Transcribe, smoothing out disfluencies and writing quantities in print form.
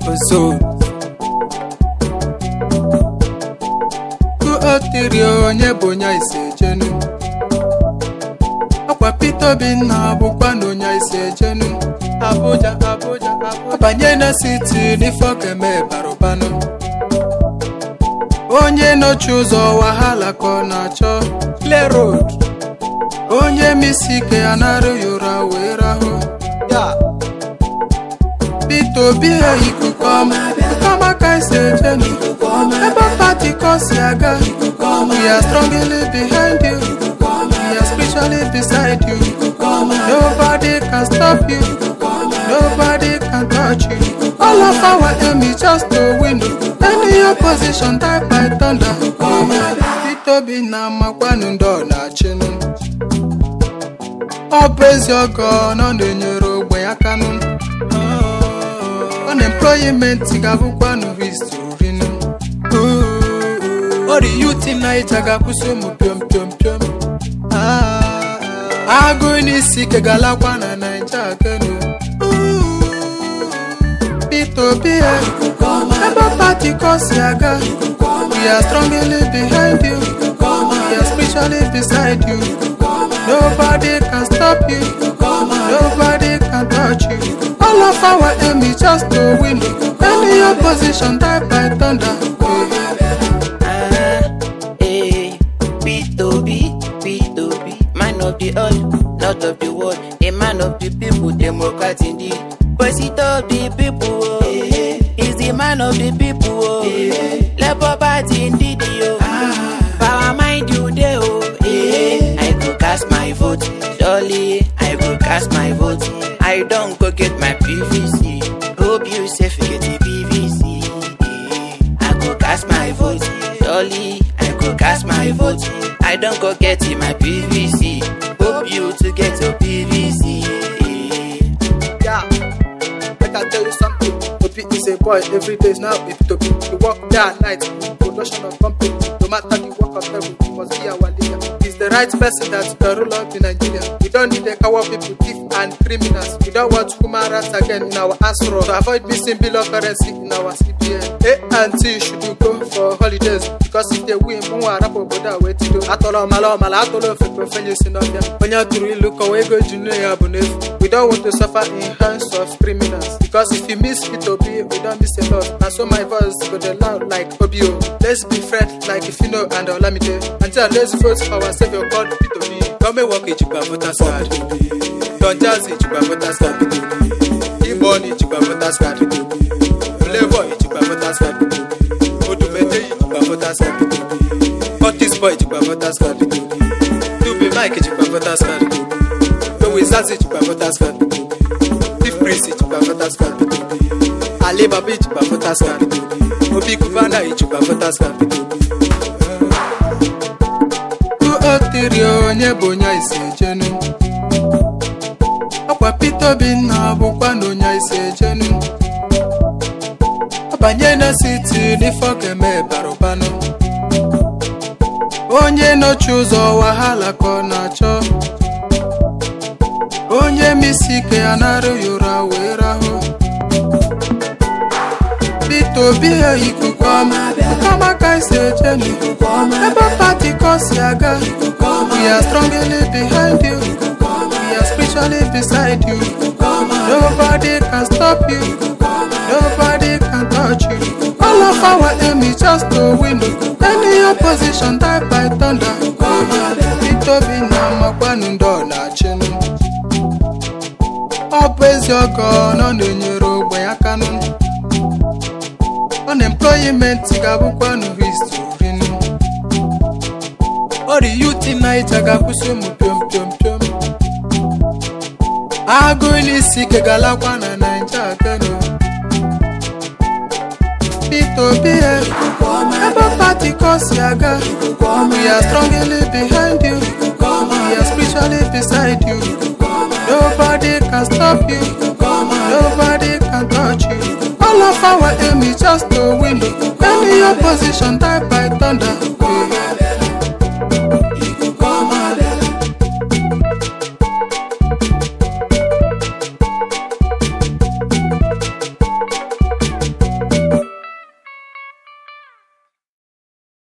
Ozo Kuotirio onye bụ onye ise jenu Akwa Peter Obi na bụkwa na onye ise jenu Abuja abanye na city n'ifo keme barụbanụ onye nọchi ụzọ wahala ka ọ na-achọ clear road onye misi ike anarụ yura wee rahụ ya Peter Obi ikuku ọma ka ise jenu ebe pati kosi aga we are strongly behind you we are spiritually beside you nobody can stop you nobody can touch you all of our aim is just to win any opposition die by thunder Peter Obi na makwanu ndo na chinu ọ bụ ezi ọgọ nọ na-enyere ogbe ya kanụ unemployment ga-abụkwanụ history nụ ọ dị youth na ịja ga-akwụsị ụmụ piom piom piom agụ n'isi ike galakwa na Naija kenu Peter Obi ebe pati kosi aga we are strongly behind you we are spiritually beside you nobody can stop you nobody can touch you all of our aim is just to win any opposition die by thunder Peter Obi, man of the earth, not of the world, a man of the people, Democrat indeed. President of the people, he's the man of the people, Labour Party indeed, power mind you there, I go cast my vote, surely I go cast my vote, I don't go get my PVC, hope you say forget the PVC, I go cast my vote, surely I go cast my vote, I don't go get in my PVC, hope you to get your PVC. Yeah, I can tell you something. Obi is a boy, every day is now a Peter Obi. You work day and night, production of company. No matter the work of level, he must be our leader. He's the right person that can rule out in Nigeria. We don't need a coward people, thief and criminals. We don't want human rights again in our ASRO. To avoid missing bill of currency in our CPN. A&T should go for holidays. Because if they win, we will rap about that way to do. Atolo mala, atolo fefenye sinobia. Onya turu look away go junior abunefu. We don't want to suffer in hands of criminals. Because if you miss Peter Obi, we don't miss a lot. And so my voice go the loud like Obio. Let's be friends like Ifino and Olamide. Until let's vote for our savior called Peter Obi. Come and walk in Chupa Voters card. Don't jazz in Chupa Voters card. Ibon in Chupa Voters card. Flavor in Chupa Voters card. Odumete in Chupa Voters card. Otis boy in Chupa Voters card. Dube Mike in Chupa Voters card. No Wizards in Chupa Voters card. Thief Prince in Chupa Voters card. Ali Babi in Chupa Voters card. Obi Kubana in Chupa Voters card. Kuotirio onye bụ onye ise jenu Akwa Peter Obi na bụkwa na onye ise jenu Abanye na city n'ifo keme barụbanụ onye nọchi ụzọ wahala ka ọ na-achọ onye misi ike anarụ yura wee rahụ Peter Obi ikuku ọma ka ise jenu ebe pati kosi aga we are strongly behind you we are spiritually beside you nobody can stop you nobody can touch you all of our aim is just to win any opposition die by thunder Peter Obi na makwanu ndo na chinu ọ bụ ezi ọgọ nọ na-enyere ogbe ya kanụ unemployment ga-abụkwanụ history nụ ọ dị youth na ịja ga-akwụsị ụmụ piom piom piom agụ n'isi ike galakwa na Naija kenu Peter Obi ebe pati kosi aga we are strongly behind you we are spiritually beside you nobody can stop you nobody can touch you all of our aim is just to win any opposition die by thunder